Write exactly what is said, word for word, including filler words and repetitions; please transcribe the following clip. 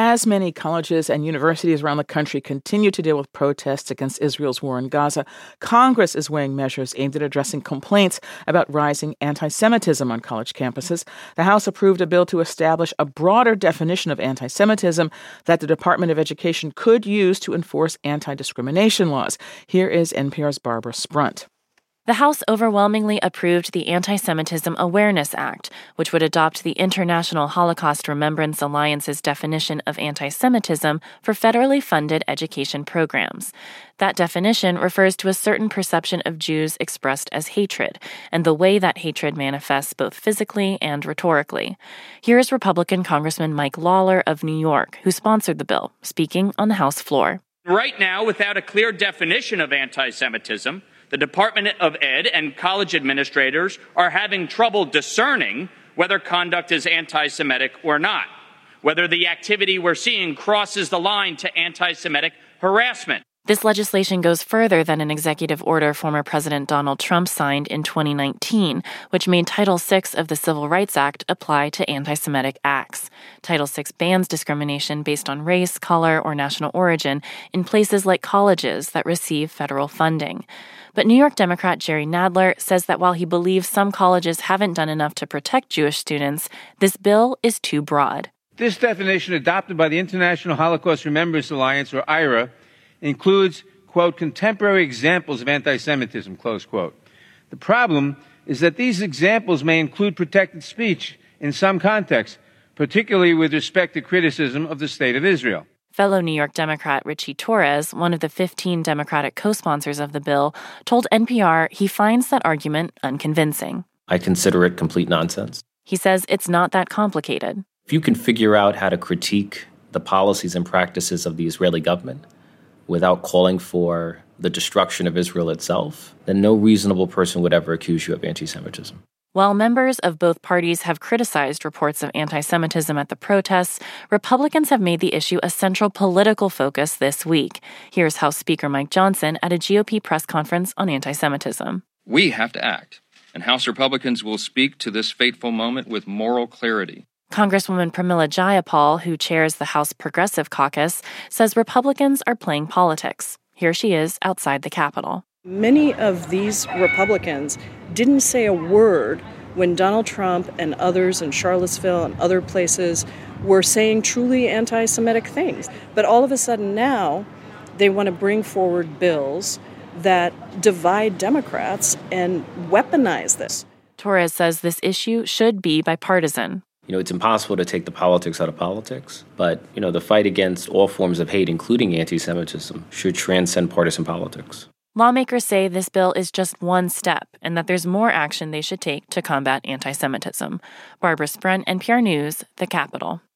As many colleges and universities around the country continue to deal with protests against Israel's war in Gaza, Congress is weighing measures aimed at addressing complaints about rising anti-Semitism on college campuses. The House approved a bill to establish a broader definition of anti-Semitism that the Department of Education could use to enforce anti-discrimination laws. Here is N P R's Barbara Sprunt. The House overwhelmingly approved the Anti-Semitism Awareness Act, which would adopt the International Holocaust Remembrance Alliance's definition of anti-Semitism for federally funded education programs. That definition refers to a certain perception of Jews expressed as hatred, and the way that hatred manifests both physically and rhetorically. Here is Republican Congressman Mike Lawler of New York, who sponsored the bill, speaking on the House floor. Right now, without a clear definition of anti-Semitism, the Department of Ed and college administrators are having trouble discerning whether conduct is anti-Semitic or not, whether the activity we're seeing crosses the line to anti-Semitic harassment. This legislation goes further than an executive order former President Donald Trump signed in twenty nineteen, which made Title six of the Civil Rights Act apply to anti-Semitic acts. Title six bans discrimination based on race, color, or national origin in places like colleges that receive federal funding. But New York Democrat Jerry Nadler says that while he believes some colleges haven't done enough to protect Jewish students, this bill is too broad. This definition, adopted by the International Holocaust Remembrance Alliance, or I R A, includes, quote, contemporary examples of anti-Semitism, close quote. The problem is that these examples may include protected speech in some contexts, particularly with respect to criticism of the State of Israel. Fellow New York Democrat Richie Torres, one of the fifteen Democratic co-sponsors of the bill, told N P R he finds that argument unconvincing. I consider it complete nonsense. He says it's not that complicated. If you can figure out how to critique the policies and practices of the Israeli government without calling for the destruction of Israel itself, then no reasonable person would ever accuse you of anti-Semitism. While members of both parties have criticized reports of anti-Semitism at the protests, Republicans have made the issue a central political focus this week. Here's House Speaker Mike Johnson at a G O P press conference on anti-Semitism. We have to act, and House Republicans will speak to this fateful moment with moral clarity. Congresswoman Pramila Jayapal, who chairs the House Progressive Caucus, says Republicans are playing politics. Here she is outside the Capitol. Many of these Republicans didn't say a word when Donald Trump and others in Charlottesville and other places were saying truly anti-Semitic things. But all of a sudden now, they want to bring forward bills that divide Democrats and weaponize this. Torres says this issue should be bipartisan. You know, it's impossible to take the politics out of politics, but, you know, the fight against all forms of hate, including anti-Semitism, should transcend partisan politics. Lawmakers say this bill is just one step and that there's more action they should take to combat anti-Semitism. Barbara Sprunt, N P R News, the Capitol.